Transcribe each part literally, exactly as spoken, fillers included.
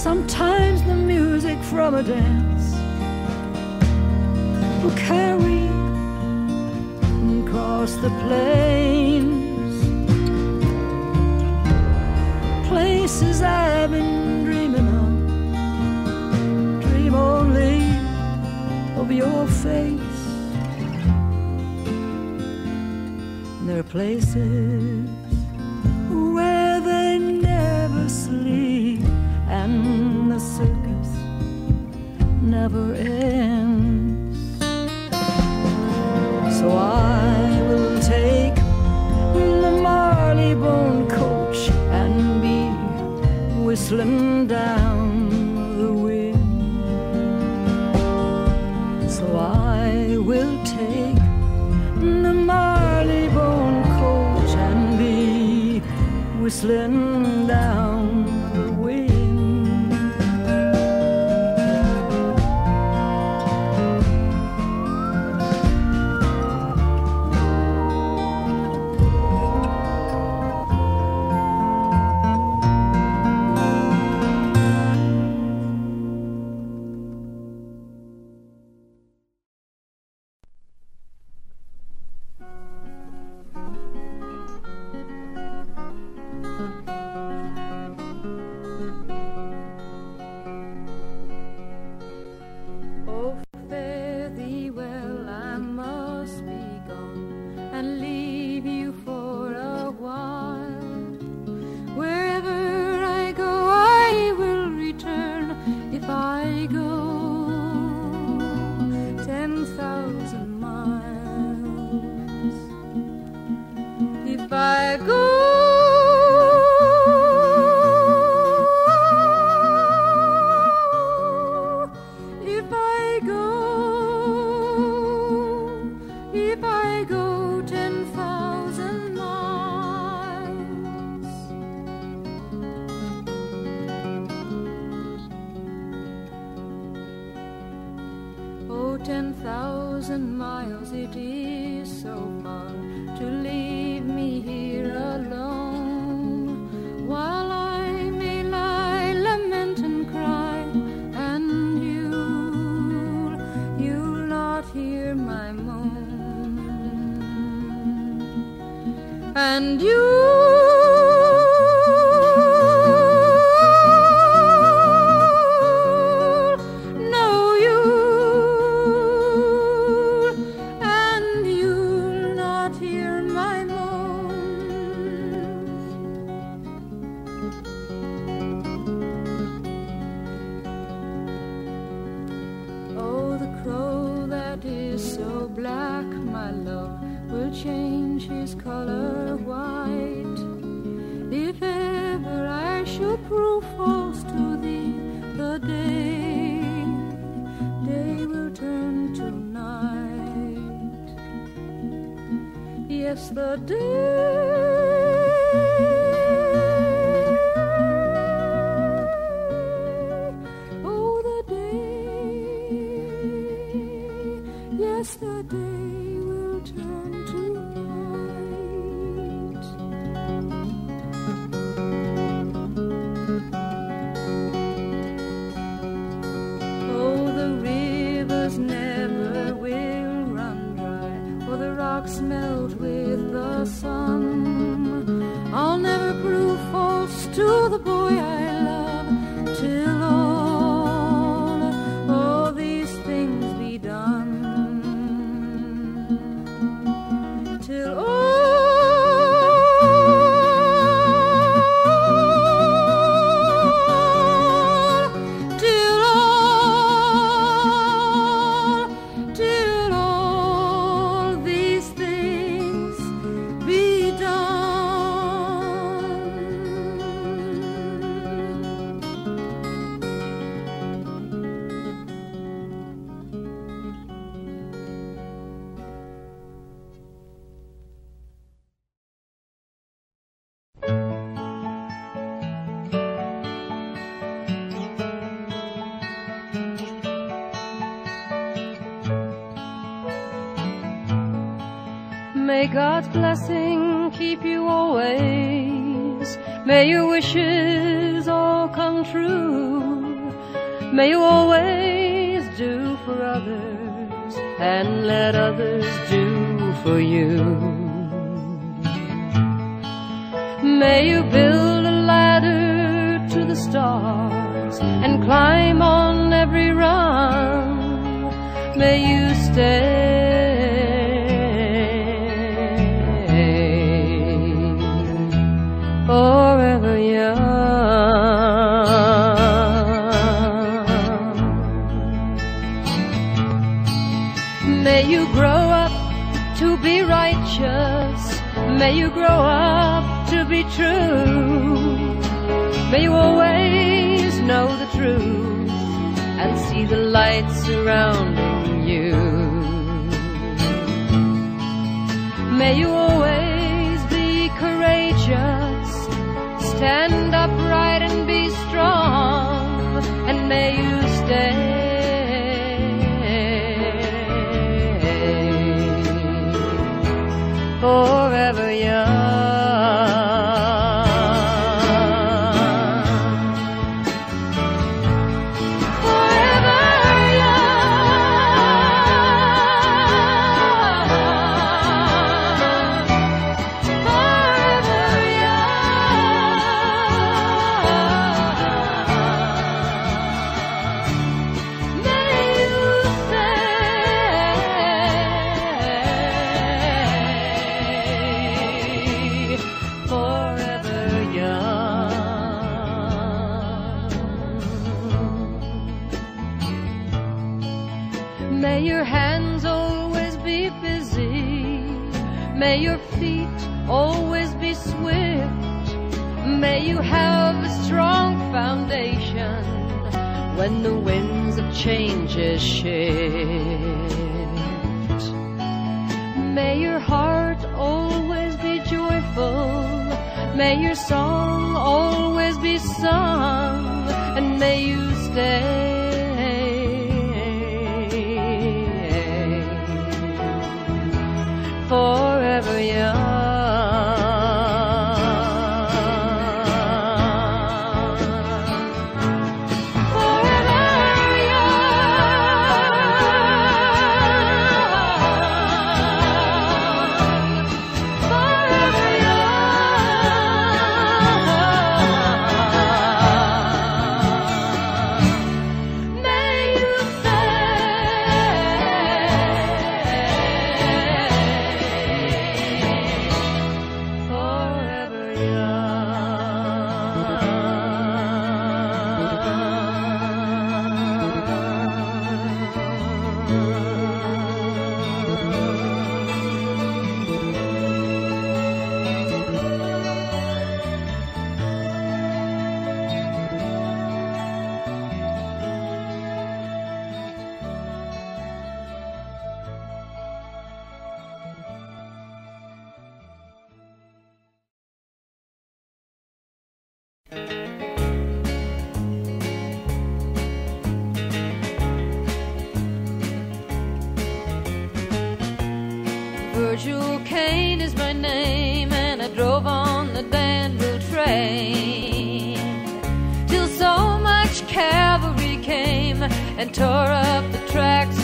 Sometimes the music from a dance will carry across the plains, places I've been dreaming of, dream only of your face. And there are places where they never sleep, and the circus never ends. So I will take the Marleybone coach and be whistling down the wind. So I will take the Marleybone coach and be whistling down the wind. ten thousand miles, it is so far to leave me here alone, while I may lie, lament and cry, and you'll, you'll not hear my moan, and you change his color white. If ever I should prove false to thee, the day, day will turn to night. Yes, the day, oh the day, yes the day. Melt with the sun. I'll never prove false to the boy I love till all, all these things be done. Till all, till all, till all these things be done. May God's blessing keep you always, May your wishes all come true. May you always do for others and let others do for you. May you build a ladder to the stars and climb on every rung. May you stay forever young. May you grow up to be righteous. May you grow up to be true. May you always know the truth and see the light surrounding you. May you always be courageous, stand upright and be strong, and may you stay forever young. May your hands always be busy. May your feet always be swift. May you have a strong foundation when the winds of change shift. May your heart always be joyful. May your song always be sung. And may you stay forever young. Virgil Kane is my name, and I drove on the Danville train till so much cavalry came and tore up the tracks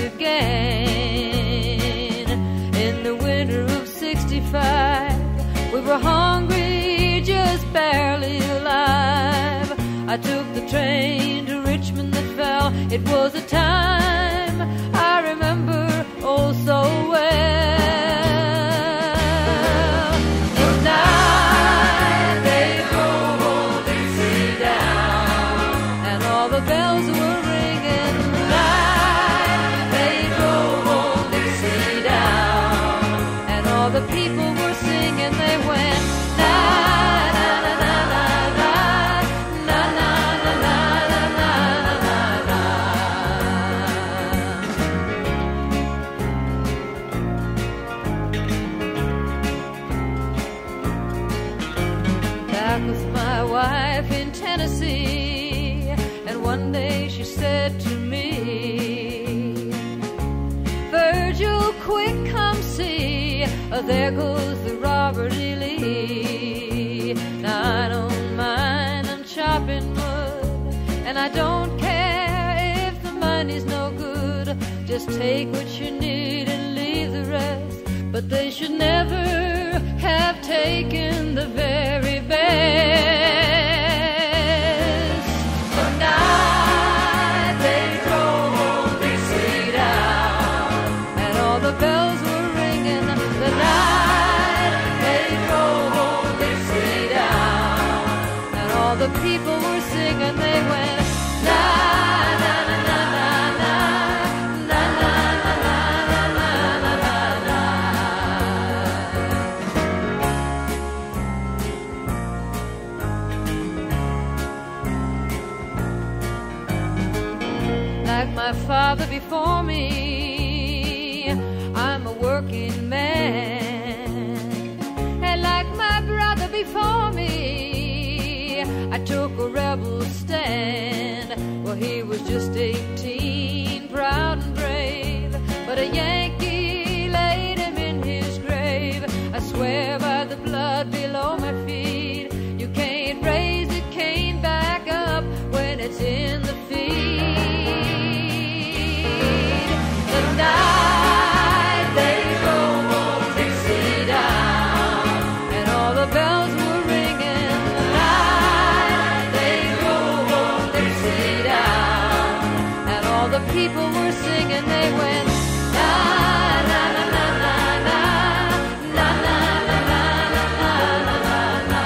again. In the winter of sixty-five, we were hungry, just barely alive. I took the train to Richmond that fell. It was a time I remember oh so well. With my wife in Tennessee, and one day she said to me, Virgil, quick, come see, oh, there goes the Robert E. Lee. Now I don't And I don't care if the money's no good. Just take what you need and leave the rest. But they should never have taken the very best. The night they drove old Dixie down, and all the bells were ringing. The night they drove old Dixie down, and all the people were singing. They went na na na na na na na na na na na na. Like my father before me, I'm a working man. And like my brother before me, I took a rebel stand. Well, he was just eighteen, proud and brave, but a Yankee laid him in his grave. I swear by the blood below my feet, you can't raise a cane back up when it's in the feed. The night they drove old Dixie down, and all the bells were ringing. The night they drove old Dixie down, and all the people were singing. They went na na na na na na na na na na na na.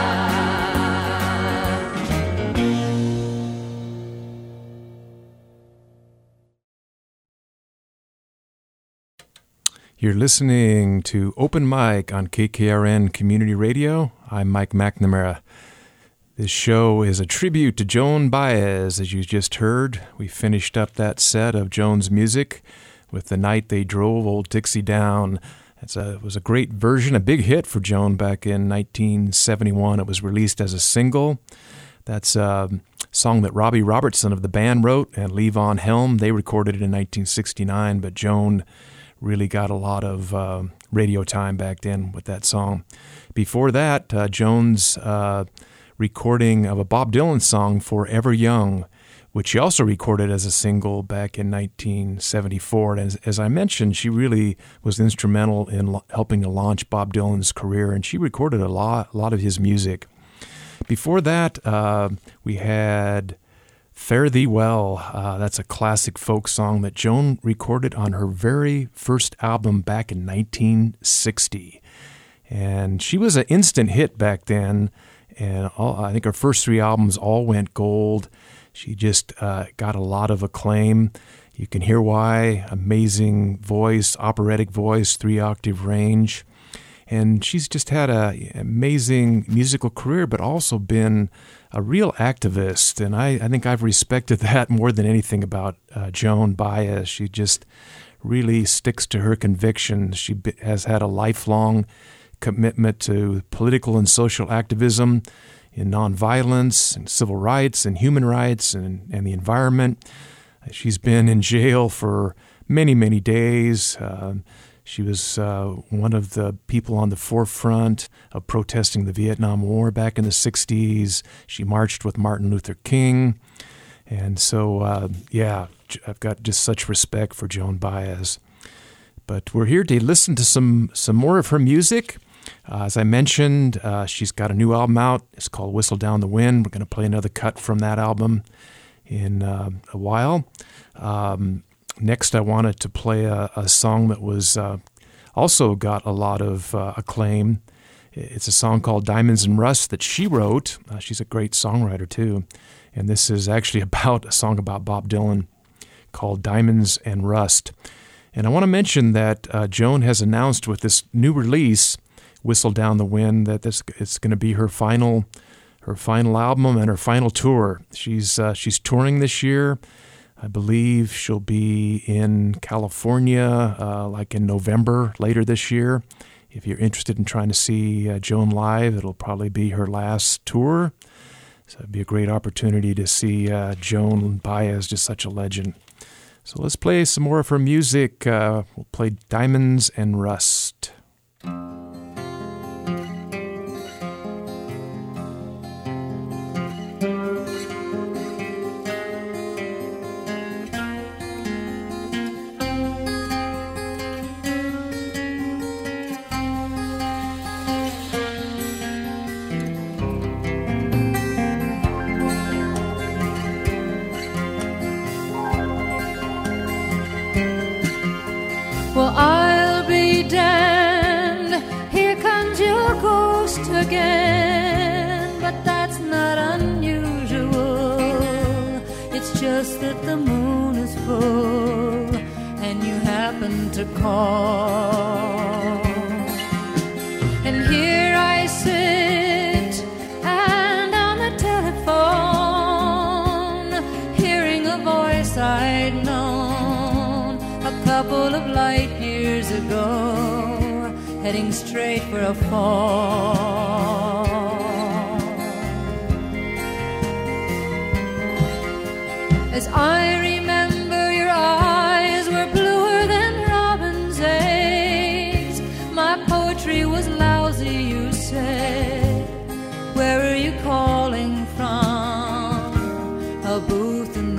You're listening to Open Mic on K K R N Community Radio. I'm Mike McNamara. This show is a tribute to Joan Baez, as you just heard. We finished up that set of Joan's music with The Night They Drove Old Dixie Down. It's a, it was a great version, a big hit for Joan back in nineteen seventy-one. It was released as a single. That's a song that Robbie Robertson of the band wrote, and Levon Helm. They recorded it in nineteen sixty-nine, but Joan really got a lot of uh, radio time back then with that song. Before that, uh, Joan's uh, recording of a Bob Dylan song, Forever Young, which she also recorded as a single back in nineteen seventy-four. And as, as I mentioned, she really was instrumental in lo- helping to launch Bob Dylan's career, and she recorded a lot, a lot of his music. Before that, uh, we had Fare Thee Well. Uh, that's a classic folk song that Joan recorded on her very first album back in nineteen sixty. And she was an instant hit back then, and all, I think her first three albums all went gold. She just uh, got a lot of acclaim. You can hear why. Amazing voice, operatic voice, three-octave range. And she's just had an amazing musical career, but also been a real activist. And I, I think I've respected that more than anything about uh, Joan Baez. She just really sticks to her convictions. She b- has had a lifelong commitment to political and social activism in nonviolence and civil rights and human rights and, and the environment. She's been in jail for many, many days. Uh, She was uh, one of the people on the forefront of protesting the Vietnam War back in the sixties. She marched with Martin Luther King. And so, uh, yeah, I've got just such respect for Joan Baez. But we're here to listen to some, some more of her music. Uh, as I mentioned, uh, she's got a new album out. It's called Whistle Down the Wind. We're going to play another cut from that album in uh, a while. Um Next, I wanted to play a, a song that was uh, also got a lot of uh, acclaim. It's a song called Diamonds and Rust that she wrote. Uh, she's a great songwriter, too. And this is actually about a song about Bob Dylan called Diamonds and Rust. And I want to mention that uh, Joan has announced with this new release, Whistle Down the Wind, that this it's going to be her final her final album and her final tour. She's uh, she's touring this year. I believe she'll be in California, uh, like in November later this year. If you're interested in trying to see uh, Joan live, it'll probably be her last tour. So it'd be a great opportunity to see uh, Joan Baez, just such a legend. So let's play some more of her music. Uh, we'll play Diamonds and Rust. us that the moon is full and you happen to call. And here I sit and on the telephone, hearing a voice I'd known a couple of light years ago, heading straight for a fall. As I remember, your eyes were bluer than robin's eggs. My poetry was lousy, you said. Where are you calling from? A booth in the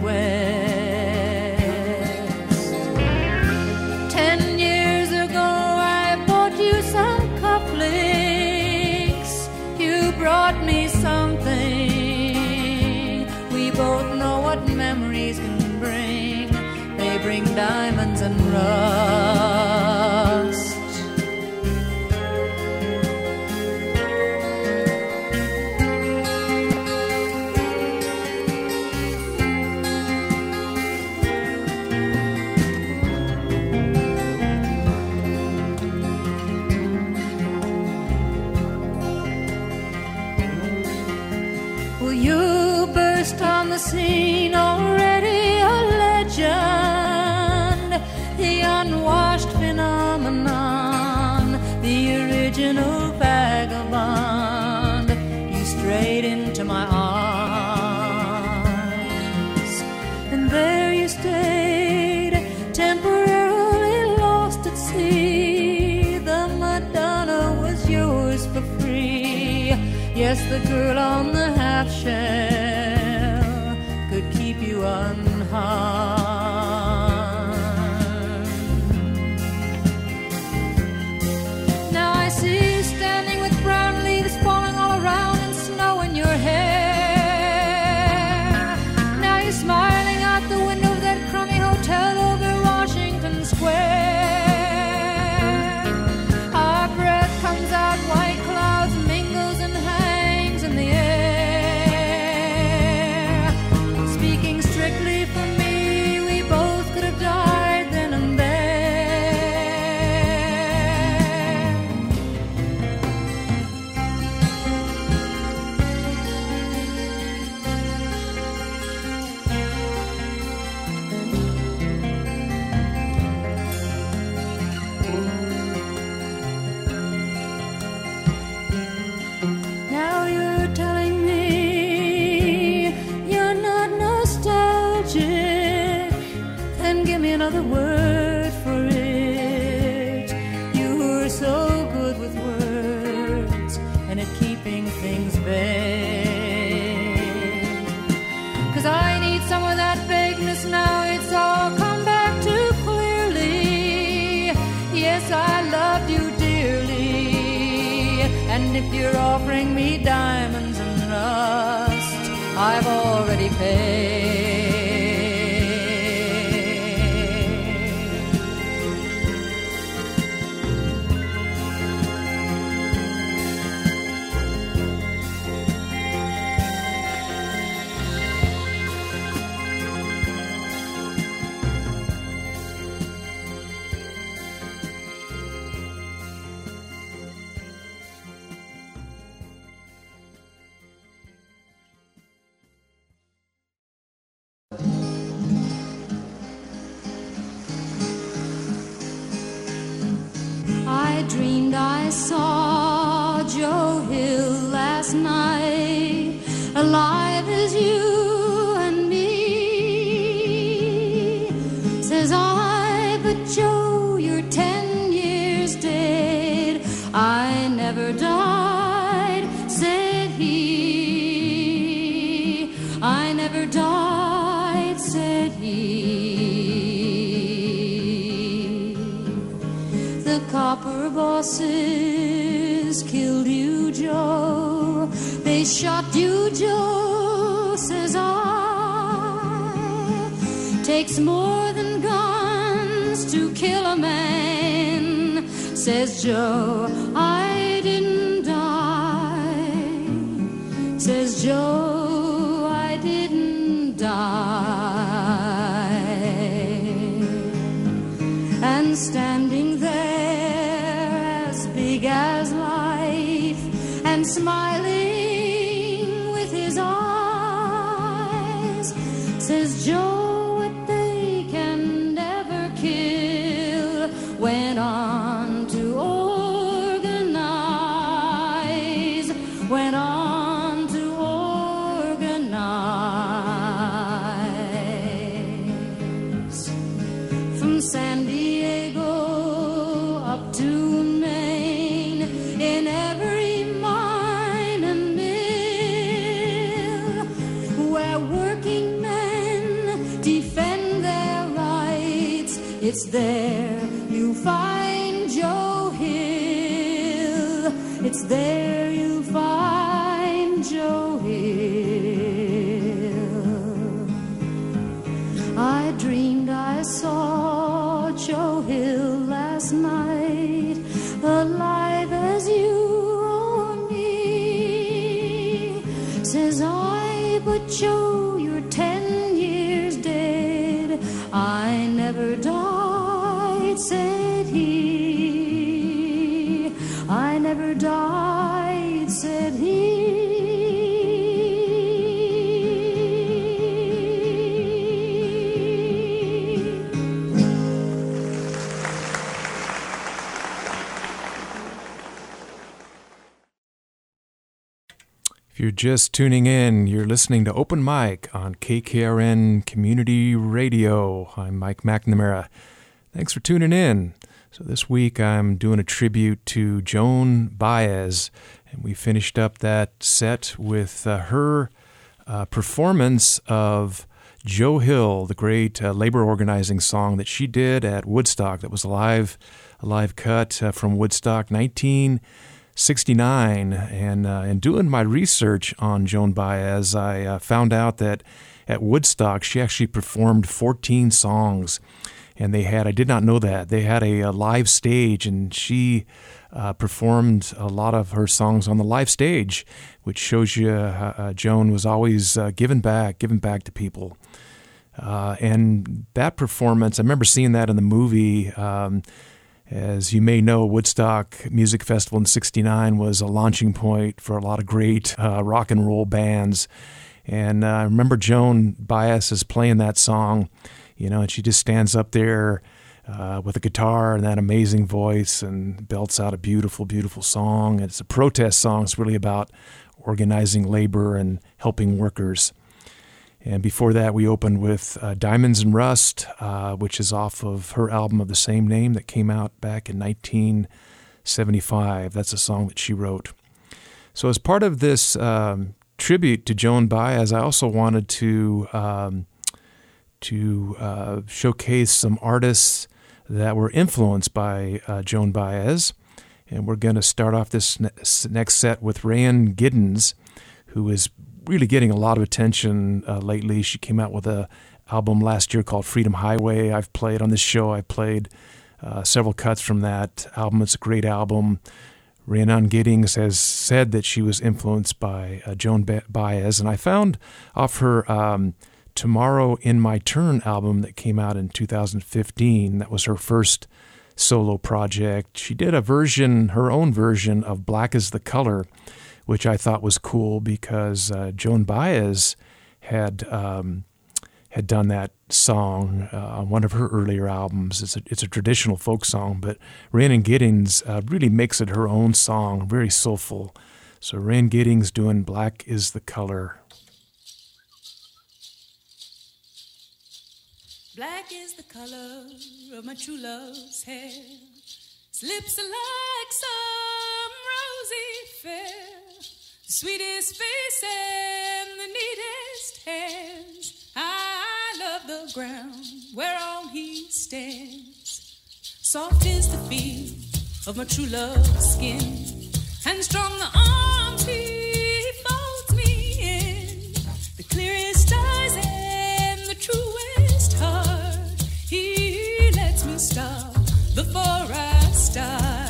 Midwest. Ten years ago I bought you some cufflinks. You brought me something. We both know what memories can bring. They bring diamonds and rust. Well, you burst on the scene, already a legend, the unwashed phenomenon, the original vagabond. You strayed into my arms, and there you stayed, temporarily lost at sea. The Madonna was yours for free. Yes, the girl on the half shell could keep you unharmed. Now I see you standing with brown leaves falling all around and snow in your hair. Now you're smiling out the window of that crummy hotel over Washington Square. Our breath comes out, white clouds mingles and hangs in the air. Speaking strictly for me, we both could have died then and there. Now you're telling me you're not nostalgic, then give me another word for it. You were so good with words and at keeping things vague. 'Cause I need some of that vagueness now, it's all come back too clearly. Yes, I loved you dearly, and if you're offering me diamonds and rust, I've already paid. I dreamed I saw Joe Hill last night, alive as you and me. Says I, but Joe, you're ten years dead. I never died, said he. I never died, said he. The copper bosses killed you, Joe. They shot you, Joe, says I. Takes more than guns to kill a man, says Joe. I didn't die, says Joe. I didn't die. standing there as big as life and smiling with his eyes, says Joe, what they can never kill went on to organize, went on to organize. From San Diego up to Maine, in every mine and mill, where working men defend their rights, it's there you find Joe Hill. It's there you find Joe Hill. I dreamed I saw Joe Hill last night, alive as you or me. Says I, but Joe, you're ten years dead. I never died, said he. I never died, said he. If you're just tuning in, you're listening to Open Mic on K K R N Community Radio. I'm Mike McNamara. Thanks for tuning in. So this week I'm doing a tribute to Joan Baez, and we finished up that set with uh, her uh, performance of Joe Hill, the great uh, labor organizing song that she did at Woodstock. That was a live, a live cut uh, from Woodstock, nineteen sixty-nine. And uh, in doing my research on Joan Baez, I uh, found out that at Woodstock she actually performed fourteen songs. And they had, I did not know that, they had a, a live stage, and she uh, performed a lot of her songs on the live stage, which shows you uh, uh, Joan was always uh, giving back, giving back to people. Uh, and that performance, I remember seeing that in the movie. Um, as you may know, Woodstock Music Festival in sixty-nine was a launching point for a lot of great uh, rock and roll bands. And uh, I remember Joan Baez is playing that song, you know, and she just stands up there uh, with a guitar and that amazing voice and belts out a beautiful, beautiful song. It's a protest song. It's really about organizing labor and helping workers. And before that, we opened with uh, Diamonds and Rust, uh, which is off of her album of the same name that came out back in nineteen seventy-five. That's a song that she wrote. So as part of this um, tribute to Joan Baez, I also wanted to... Um, to uh, showcase some artists that were influenced by uh, Joan Baez. And we're going to start off this ne- next set with Rayan Giddens, who is really getting a lot of attention uh, lately. She came out with an album last year called Freedom Highway. I've played on this show. I played uh, several cuts from that album. It's a great album. Rayan Giddens has said that she was influenced by uh, Joan ba- Baez, and I found off her... Um, Tomorrow in My Turn album that came out in two thousand fifteen. That was her first solo project. She did a version, her own version of Black is the Color, which I thought was cool because uh, Joan Baez had um, had done that song uh, on one of her earlier albums. It's a, it's a traditional folk song, but Rayan Giddens uh, really makes it her own song, very soulful. So Rayan Giddens doing Black is the Color. Black is the color of my true love's hair. His lips are like some rosy fair. The sweetest face and the neatest hands. I love the ground whereon he stands. Soft is the feel of my true love's skin, and strong the arms he folds me in. The clearest eyes and the truest heart. He lets me stop before I start.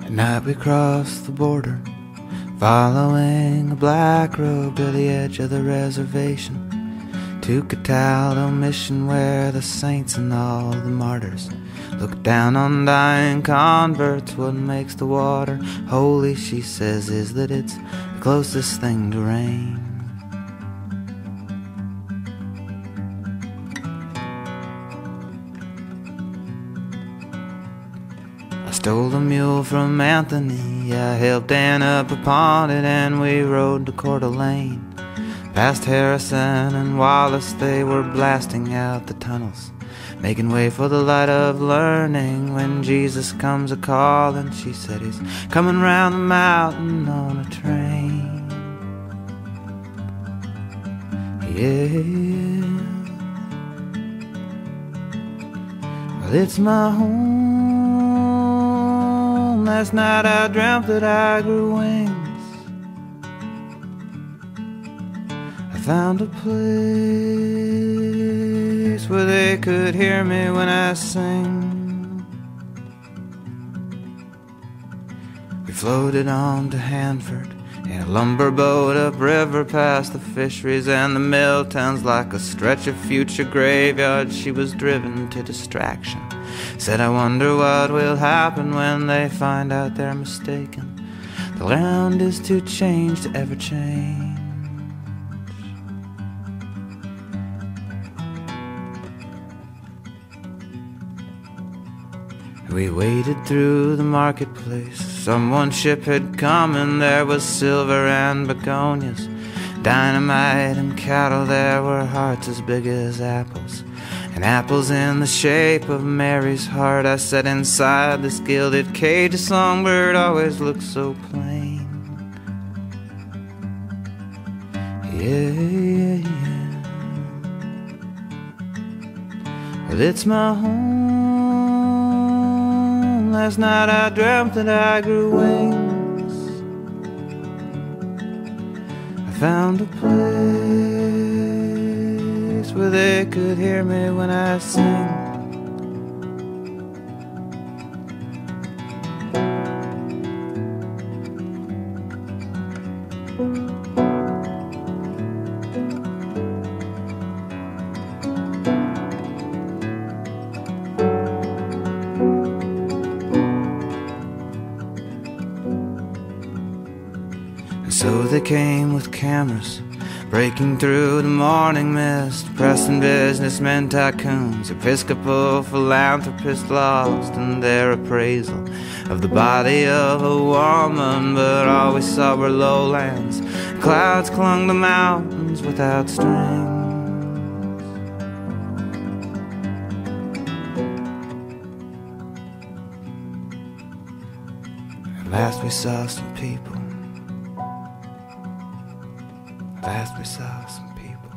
At night we crossed the border, following a black road to the edge of the reservation, to Cataldo Mission, where the saints and all the martyrs look down on dying converts. What makes the water holy, she says, is that it's the closest thing to rain. I stole a mule from Anthony, I helped Ann up upon it, and we rode to Coeur d'Alene. Past Harrison and Wallace, they were blasting out the tunnels, making way for the light of learning. When Jesus comes a-calling, she said, he's coming round the mountain on a train. Yeah, well, it's my home. Last night I dreamt that I grew wings. I found a place where they could hear me when I sing. We floated on to Hanford in a lumber boat upriver, past the fisheries and the mill towns. Like a stretch of future graveyard, she was driven to distraction. Said, I wonder what will happen when they find out they're mistaken. The ground is too changed to ever change. We waded through the marketplace. Someone's ship had come, and there was silver and begonias, dynamite and cattle. There were hearts as big as apples, and apples in the shape of Mary's heart. I sat inside this gilded cage. A songbird always looks so plain. Yeah, yeah, yeah. Well, it's my home. Last night I dreamt that I grew wings. I found a place where they could hear me when I sing. So they came with cameras, breaking through the morning mist, pressing businessmen, tycoons, Episcopal philanthropists, lost in their appraisal of the body of a woman. But all we saw were lowlands, clouds clung to mountains without strings. At last we saw some people. At last we saw some people.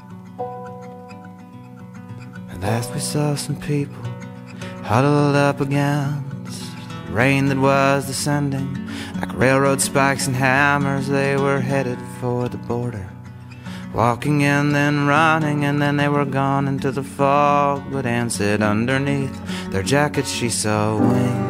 At last we saw some people huddled up against the rain that was descending. Like railroad spikes and hammers, they were headed for the border, walking in, then running, and then they were gone into the fog. But Ann said underneath their jackets she saw wings.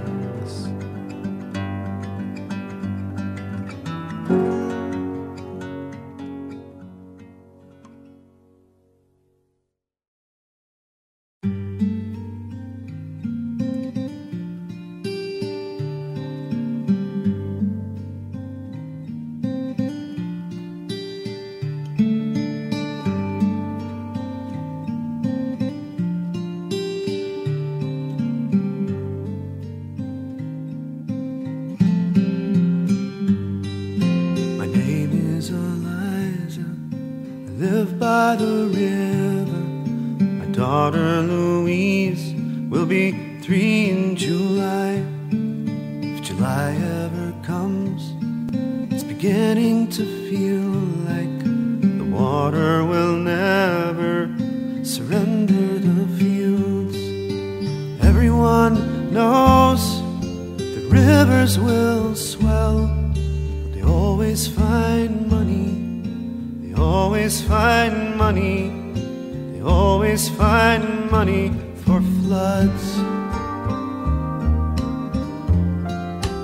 Live by the river. My daughter Louise will be three in July. If July ever comes, it's beginning to feel like the water will never surrender the fields. Everyone knows the rivers will swell, but they always find money. They always find money, they always find money for floods.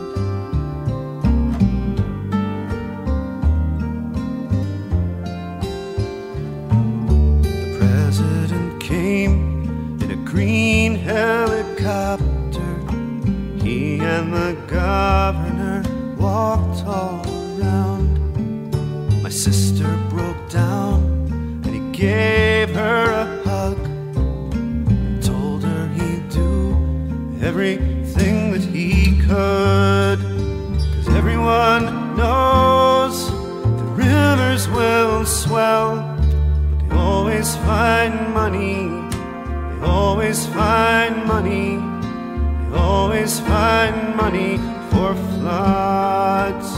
my sister broke down, and he gave her a hug and told her he'd do everything that he could. 'Cause everyone knows the rivers will swell, but they always find money, they always find money, they always find money for floods.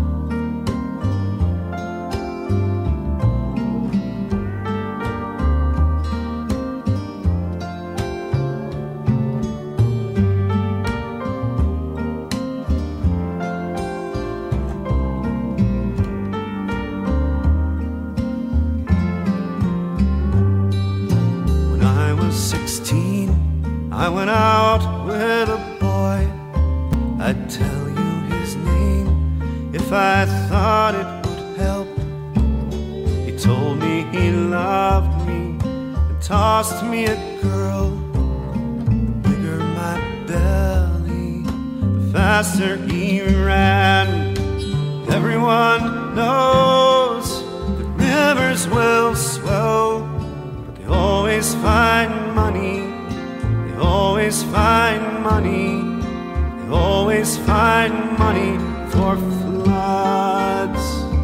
I went out with a boy, I'd tell you his name if I thought it would help. He told me he loved me and tossed me a girl. The bigger my belly, the faster he ran. Everyone knows the rivers will swell, but they always find money, always find money, they always find money for floods.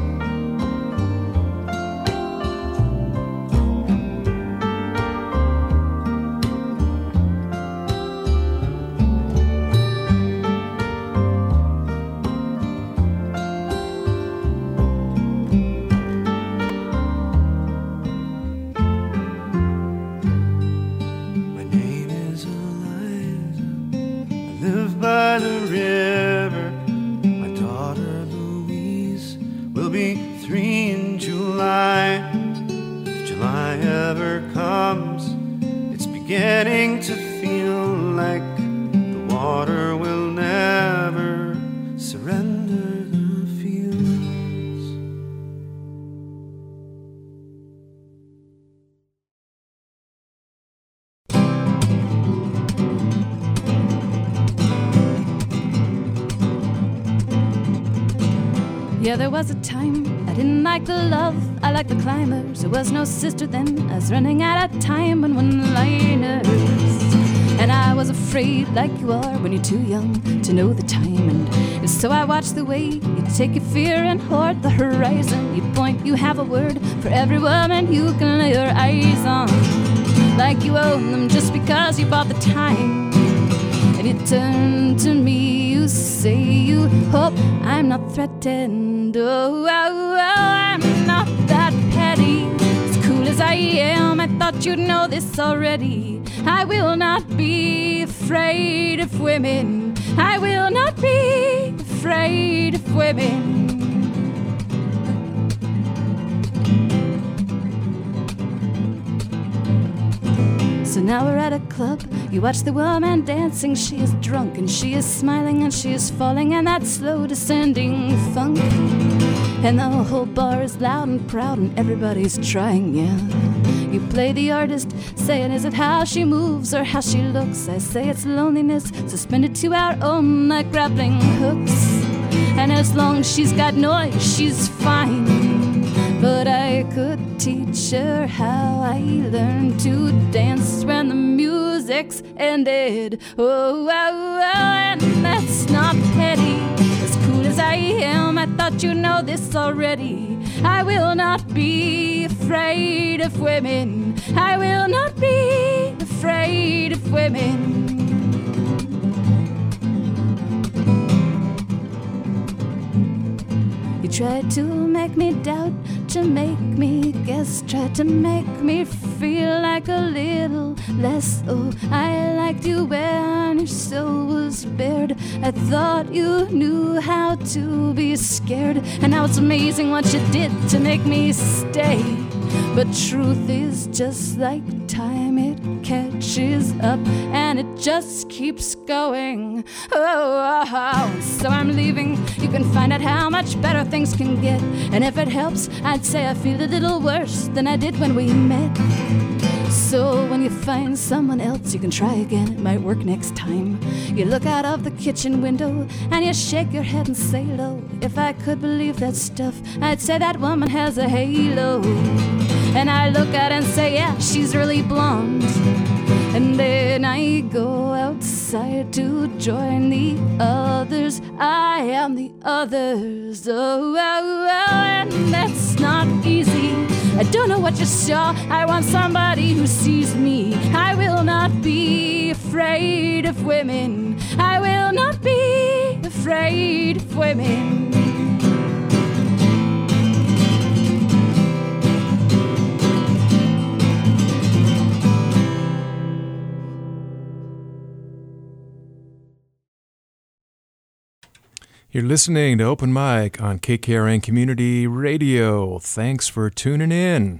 By the river, my daughter Louise will be three in July. If July ever comes, it's beginning to feel like the water will never surrender the fields. Yeah, there was a time I didn't like the love, I liked the climbers. There was no sister then, I was running out of time and one-liners. And I was afraid, like you are when you're too young to know the time. And so I watched the way you take your fear and hoard the horizon. You point, you have a word for every woman you can lay your eyes on, like you own them just because you bought the time. And you turn to me, you say you hope I'm not threatened. Oh, oh, oh, I'm not that petty. As cool as I am, I thought you'd know this already. I will not be afraid of women. I will not be afraid of women. So now we're at a club, you watch the woman dancing. She is drunk and she is smiling and she is falling in that slow descending funk. And the whole bar is loud and proud and everybody's trying, yeah. You play the artist, saying is it how she moves or how she looks? I say it's loneliness, suspended to our own like grappling hooks. And as long as she's got noise, she's fine. But I could teach her how I learned to dance when the music's ended. Oh, oh, oh, and that's not petty. As cool as I am, I thought you know this already. I will not be afraid of women. I will not be afraid of women. You tried to make me doubt, to make me guess, tried to make me feel like a little less. Oh, I liked you when your soul was bared. I thought you knew how to be scared. And now it's amazing what you did to make me stay. But truth is just like time, it catches up and it just keeps going. Oh, oh, oh, so I'm leaving. You can find out how much better things can get. And if it helps, I'd say I feel a little worse than I did when we met. So when you find someone else, you can try again, it might work next time. You look out of the kitchen window and you shake your head and say low, if I could believe that stuff, I'd say that woman has a halo. And I look at her and say, yeah, she's really blonde. And then I go outside to join the others. I am the others. Oh, oh, oh, and that's not easy. I don't know what you saw. I want somebody who sees me. I will not be afraid of women. I will not be afraid of women. You're listening to Open Mic on K K R N Community Radio. Thanks for tuning in.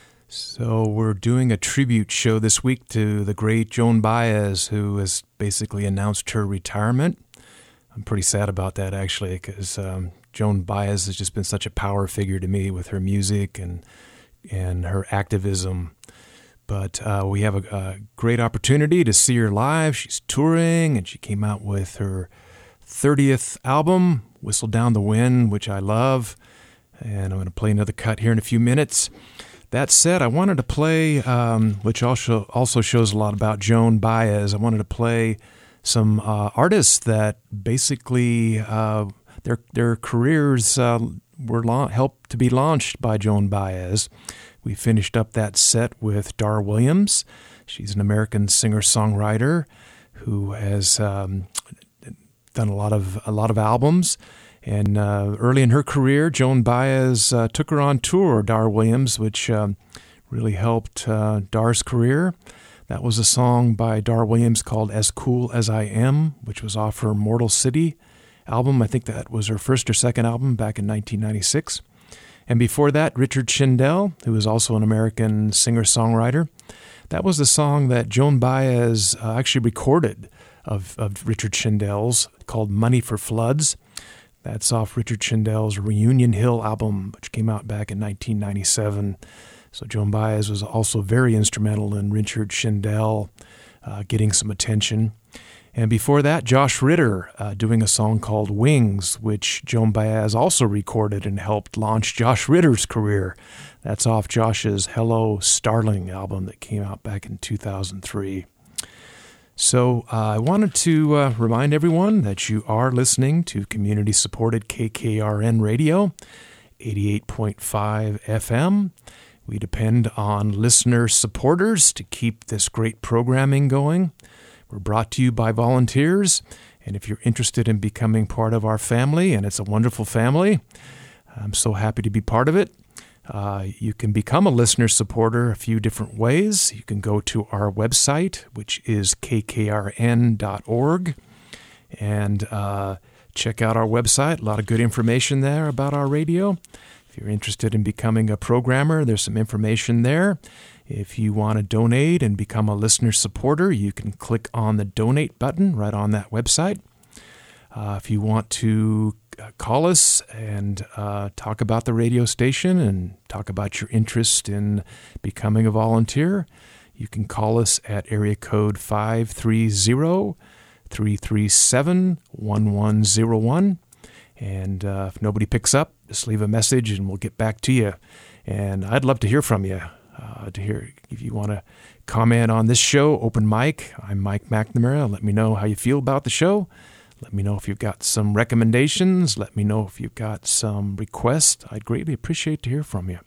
So we're doing a tribute show this week to the great Joan Baez, who has basically announced her retirement. I'm pretty sad about that, actually, because um, Joan Baez has just been such a power figure to me with her music and and her activism. But uh, we have a, a great opportunity to see her live. She's touring, and she came out with her thirtieth album, Whistle Down the Wind, which I love, and I'm going to play another cut here in a few minutes. That said, I wanted to play, um, which also also shows a lot about Joan Baez, I wanted to play some uh, artists that basically uh, their their careers uh, were la- helped to be launched by Joan Baez. We finished up that set with Dar Williams. She's an American singer-songwriter who has Um, done a lot of a lot of albums, and uh, early in her career, Joan Baez uh, took her on tour, Dar Williams, which um, really helped uh, Dar's career. That was a song by Dar Williams called "As Cool as I Am," which was off her Mortal City album. I think that was her first or second album back in nineteen ninety-six. And before that, Richard Shindell, who is also an American singer-songwriter. That was the song that Joan Baez uh, actually recorded Of, of Richard Shindell's, called Money for Floods. That's off Richard Shindell's Reunion Hill album, which came out back in nineteen ninety-seven. So Joan Baez was also very instrumental in Richard Shindell uh, getting some attention. And before that, Josh Ritter uh, doing a song called Wings, which Joan Baez also recorded and helped launch Josh Ritter's career. That's off Josh's Hello Starling album that came out back in two thousand three. So uh, I wanted to uh, remind everyone that you are listening to community-supported K K R N Radio, eighty-eight point five F M. We depend on listener supporters to keep this great programming going. We're brought to you by volunteers, and if you're interested in becoming part of our family, and it's a wonderful family, I'm so happy to be part of it. Uh, you can become a listener supporter a few different ways. You can go to our website, which is k k r n dot org, and uh, check out our website. A lot of good information there about our radio. If you're interested in becoming a programmer, there's some information there. If you want to donate and become a listener supporter, you can click on the donate button right on that website. Uh, if you want to uh, call us and uh, talk about the radio station and talk about your interest in becoming a volunteer, you can call us at area code five three zero, three three seven, one one zero one. And uh, if nobody picks up, just leave a message and we'll get back to you. And I'd love to hear from you, uh, to hear if you want to comment on this show, Open Mic. I'm Mike McNamara. Let me know how you feel about the show. Let me know if you've got some recommendations. Let me know if you've got some requests. I'd greatly appreciate to hear from you.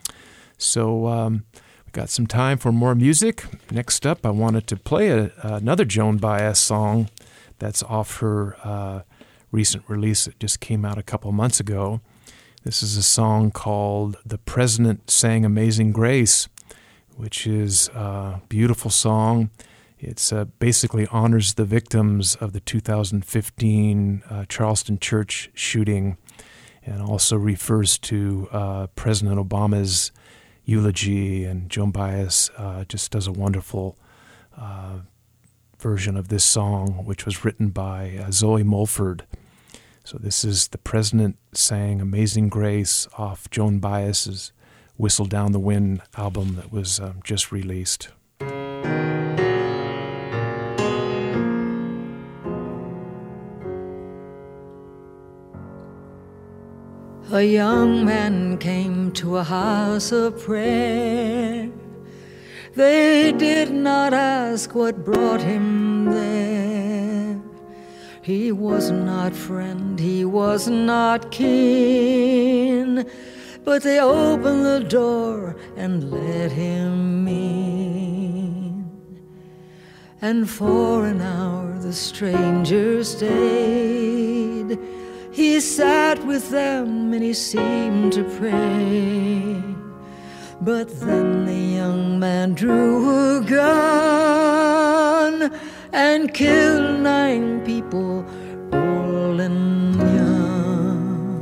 So um, we've got some time for more music. Next up, I wanted to play a, another Joan Baez song that's off her uh, recent release. It just came out a couple months ago. This is a song called The President Sang Amazing Grace, which is a beautiful song. It's uh, basically honors the victims of the two thousand fifteen uh, Charleston church shooting, and also refers to uh, President Obama's eulogy. And Joan Baez uh, just does a wonderful uh, version of this song, which was written by uh, Zoe Mulford. So this is The President Sang Amazing Grace off Joan Baez's Whistle Down the Wind album that was um, just released. A young man came to a house of prayer. They did not ask what brought him there. He was not friend, he was not kin, but they opened the door and let him in. And for an hour the stranger stayed. He sat with them and he seemed to pray. But then the young man drew a gun and killed nine people, old and young.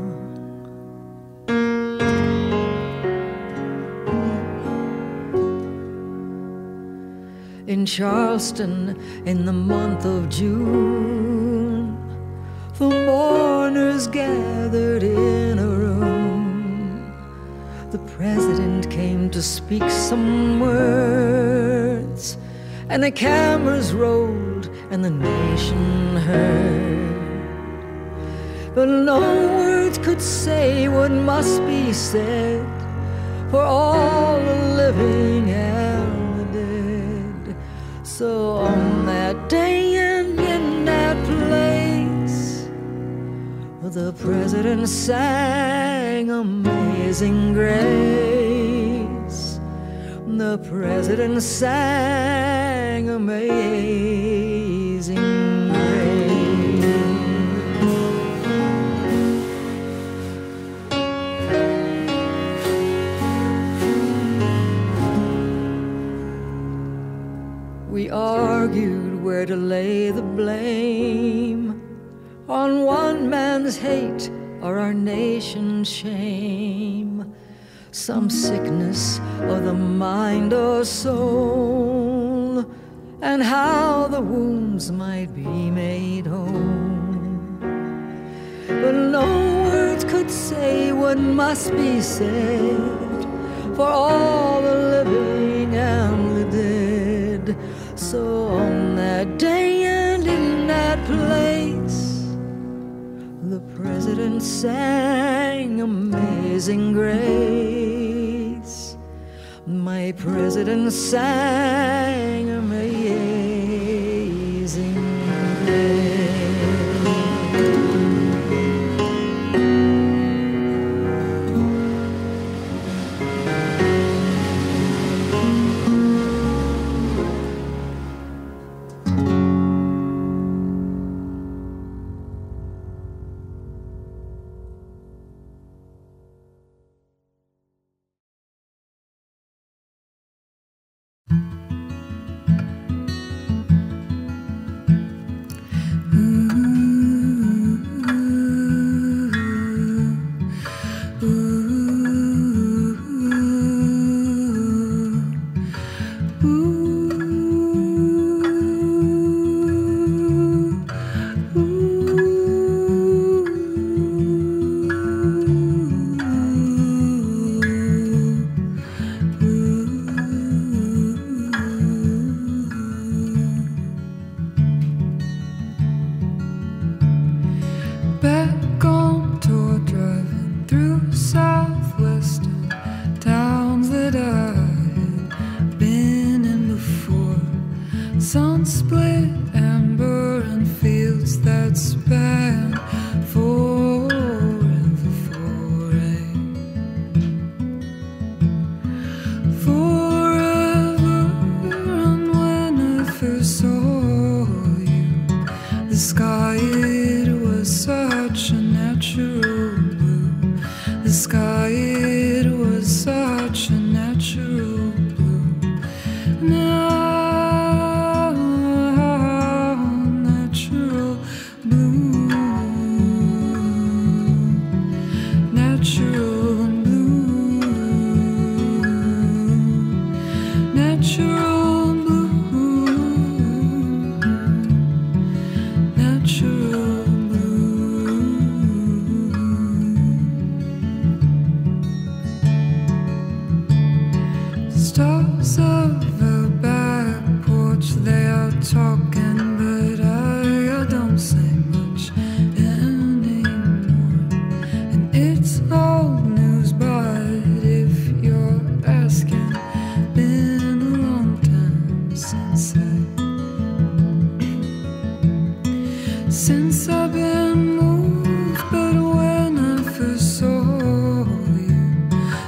In Charleston, in the month of June, the mourners gathered in a room. The president came to speak some words, and the cameras rolled and the nation heard. But no words could say what must be said for all the living and the dead. So on that day and in that place, the president sang Amazing Grace. The president sang Amazing Grace. We argued where to lay the blame, on one man's hate or our nation's shame, some sickness of the mind or soul, and how the wounds might be made whole. But no words could say what must be said for all the living and the dead. So on that day and in that place, the president sang Amazing Grace. My president sang Amazing Grace.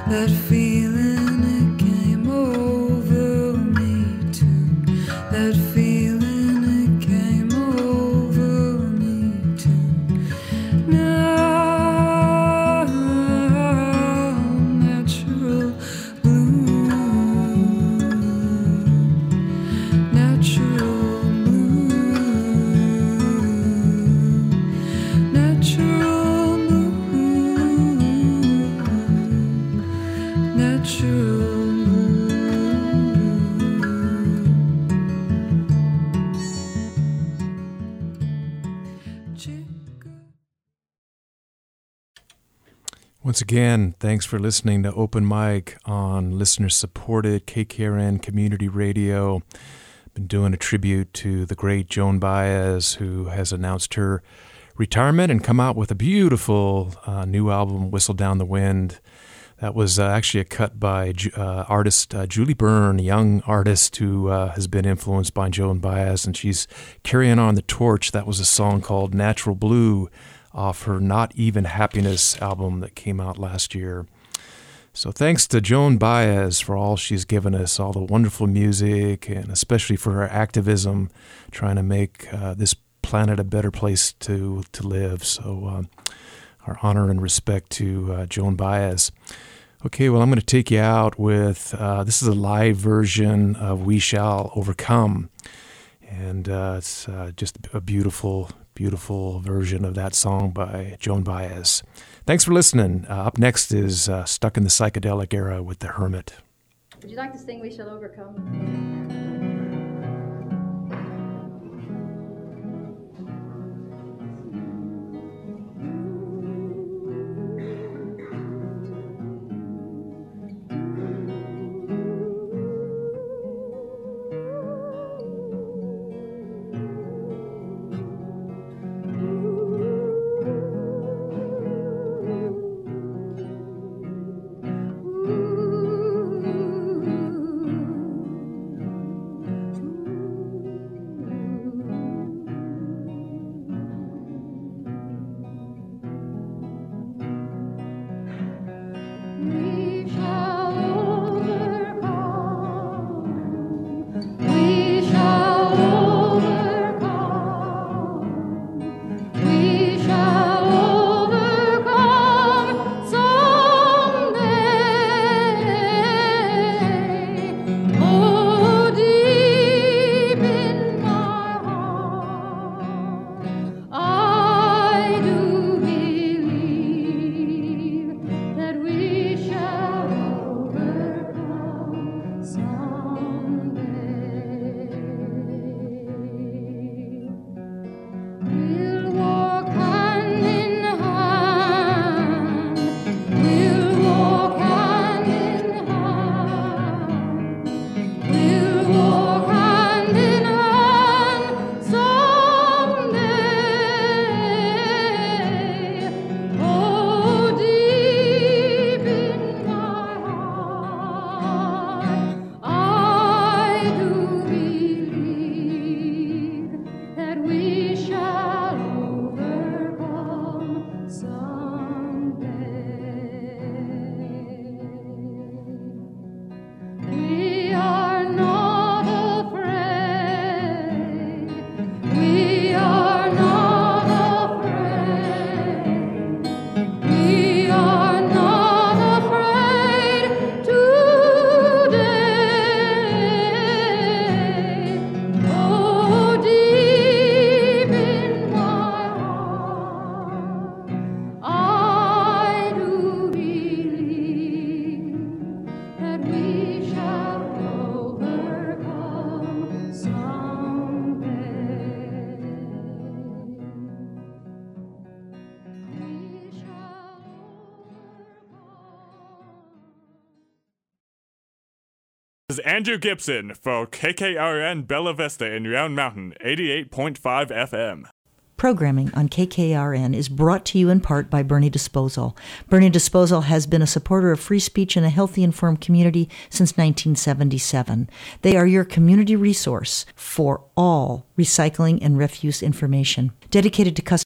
that feeling, it came over me too. That feeling, it came over me too. Now, natural blue, natural blue, natural blue, natural. Once again, thanks for listening to Open Mic on listener-supported K K R N Community Radio. Been doing a tribute to the great Joan Baez, who has announced her retirement and come out with a beautiful uh, new album, Whistle Down the Wind. That was uh, actually a cut by uh, artist uh, Julie Byrne, a young artist who uh, has been influenced by Joan Baez, and she's carrying on the torch. That was a song called Natural Blue, off her Not Even Happiness album that came out last year. So thanks to Joan Baez for all she's given us, all the wonderful music, and especially for her activism, trying to make uh, this planet a better place to, to live. So uh, our honor and respect to uh, Joan Baez. Okay, well, I'm going to take you out with, uh, this is a live version of We Shall Overcome. And uh, it's uh, just a beautiful, beautiful version of that song by Joan Baez. Thanks for listening. Uh, up next is uh, Stuck in the Psychedelic Era with The Hermit. Would you like to sing We Shall Overcome? This is Andrew Gibson for K K R N Bella Vista in Round Mountain, eighty-eight point five F M. Programming on K K R N is brought to you in part by Bernie Disposal. Bernie Disposal has been a supporter of free speech and a healthy, informed community since nineteen seventy-seven. They are your community resource for all recycling and refuse information, dedicated to customers